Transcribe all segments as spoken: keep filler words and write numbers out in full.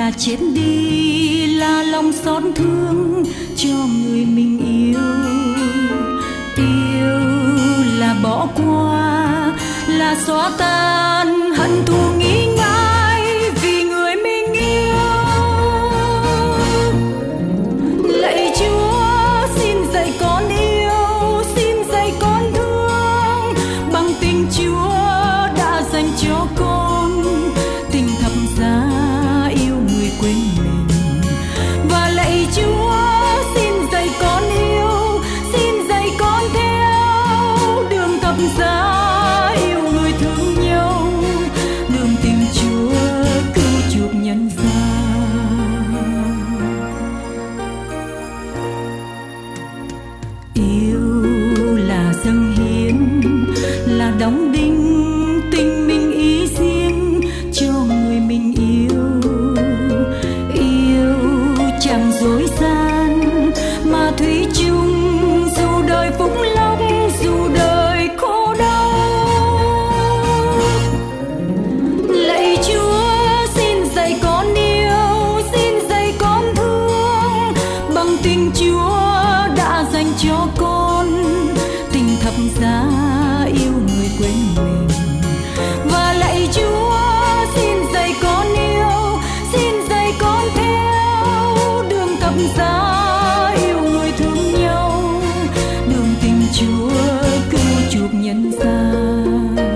là chết đi, là lòng xót thương cho người mình yêu. Yêu là bỏ qua, là xóa tan hận thù nghĩ ngại vì người mình yêu. Lạy Chúa xin dạy con yêu, xin dạy con thương bằng tình Chúa đã dành cho con, tình thập giá yêu người quên mình. Và lạy Chúa xin dạy con yêu, xin dạy con theo đường thập giá yêu người thương nhau, đường tình Chúa cứu chuộc nhân gian. Yêu là dâng hiến, là đóng đinh tình mình ý riêng cho người mình yêu. Yêu chẳng dối gian mà thủy chung, dù đời phúc lộc dù đời khổ đau. Lạy Chúa xin dạy con yêu, xin dạy con thương bằng tình Chúa đã dành cho con, tình thập giá yêu người quên mình. Và lạy Chúa xin dạy con yêu, xin dạy con theo đường thập giá yêu người thương nhau, đường tình Chúa cứu chuộc nhân gian.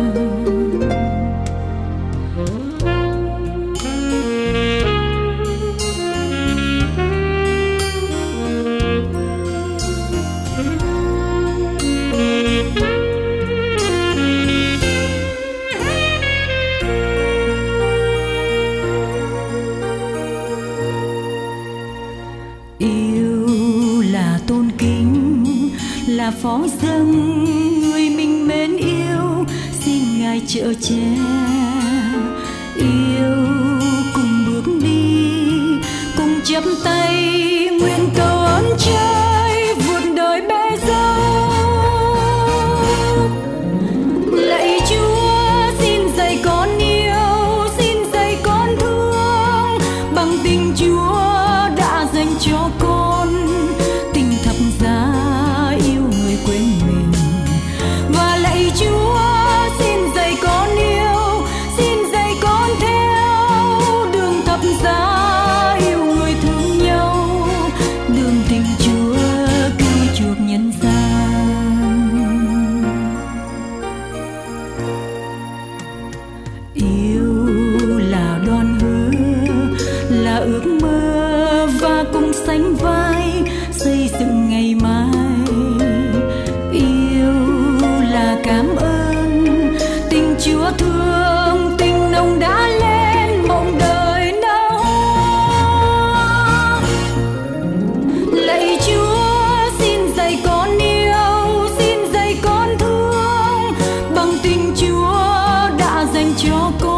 Yêu là tôn kính, là phó dâng người mình mến yêu, xin Ngài chở che. Yêu cùng bước đi, cùng chắp tay nguyện cầu ơn trời vượt đời bể dâu. Lạy Chúa xin dạy con yêu, xin dạy con thương bằng tình Chúa đã dành cho con, tình thập giá yêu người quên mình. Và lạy Chúa xin dạy con yêu, xin dạy con theo đường thập giá yêu người thương nhau, đường tình Chúa cứu chuộc nhân gian. Yêu là đoan hứa, là ước mơ và cùng sánh vai xây dựng ngày mai. Yêu là cảm ơn tình Chúa thương, tình nồng đã lên mộng đời nở hoa. Lạy Chúa xin dạy con yêu, xin dạy con thương bằng tình Chúa đã dành cho con,